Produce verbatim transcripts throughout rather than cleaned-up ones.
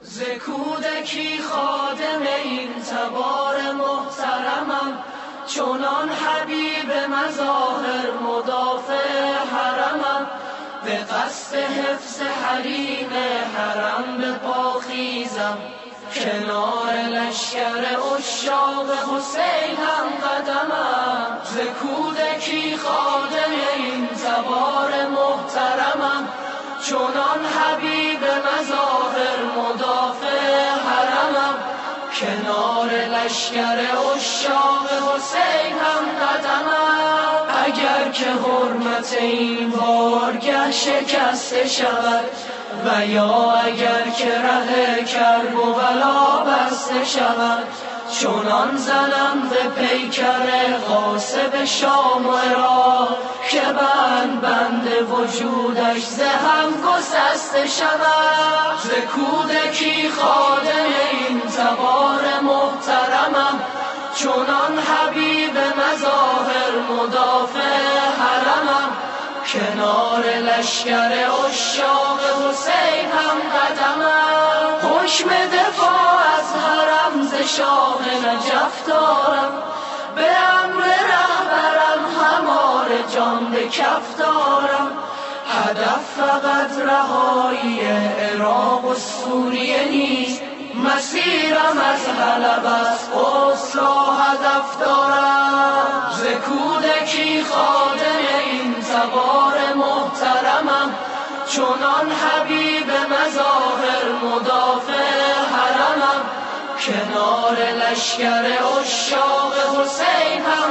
ز کودکی خادم این تبار محترمم، چنان حبیب مظاهر مدافع حرمم. به قصد حفظ حریم حرم به پا خیزم، کنار لشکر عشاق حسین هم قدمم. ز کودکی خادم این تبار محترمم، چنان حبیب مظاهر مدافع حرمم. کنار لشکر عشاق حسین هم قدمم. اگر که حرمت این بارگه شکسته شود، و یا اگر که ره کرب و بلا بسته شود، چنان زنم به پیکر غاصب شام و عراق، که بند بند وجودش ز هم گسسته شود. ز کودکی خادم این تبار محترمم، چنان حبیب مظاهر مدافع حرمم. کنار لشکر عشاق حسین هم قدمم. حکم دفاع از حرم ز شاه نجف دارم، به امر رهبرم همار جان به کف دارم. هدف فقط رهایی عراق و سوریه نیست، مسیرم از حلب است قدس را هدف دارم. ز کودکی خادم این تبار محترمم، چنان حبیب مظاهر مدافع حرمم. کنار لشکر عشاق حسین هم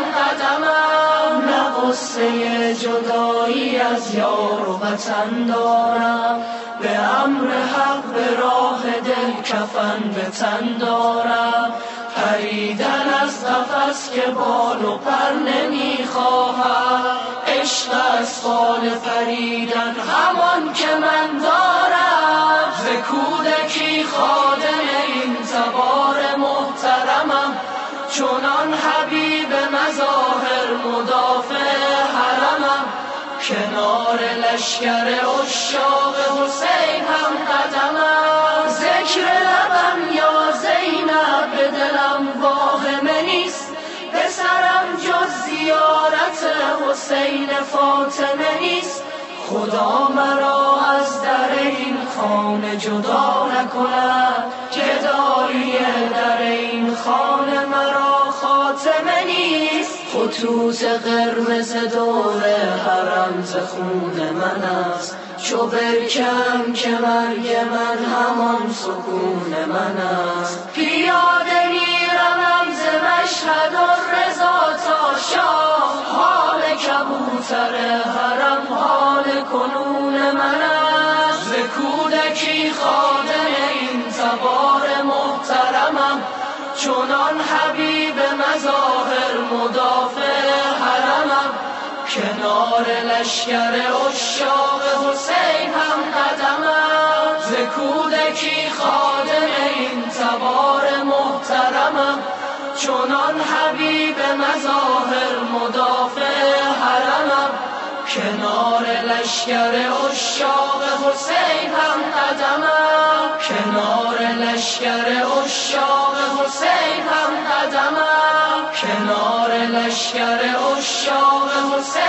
قدمم. نه غصه جدایی از یار و وطن دارم، به امر حق به راه دل کفن به تن دارم. پریدن از قفس که بال و پر نمیخواهم، عشق از فال پریدن همان که من دارم. ز کودکی خادم این تبار محترمم، چنان حبیب مظاهر مدافع حرمم. کنار لشکر عشاق حسین هم قدمم. ذکر لبم یا زینب به دلم واهمه نیست، به سرم جز زیارت حسین فاطمه نیست. خدا مرا از در این خانه جدا نکند، جدایی در این خانه مرا خاتمه نیست. خطوط قرمز دور حرم ز خون من است، چو برکم که مرگ من همان سکون من است. پیاده میروم ز مشهد الرضا تا شاه، حال کبوتر حرم حال کنون من است. ز کودکی خادم این تبار محترمم، چنان حبیب مظاهر مدافع حرمم. کنار لشکر عشاق حسین هم قدمم. ز کودکی خادم این تبار محترمم، چنان حبیب مظاهر مدافع حرمم. کنار لشکر عشاق حسین هم قدمم. کنار لشکر عشاق حسین هم قدمم. کنار لشکر عشاق حسین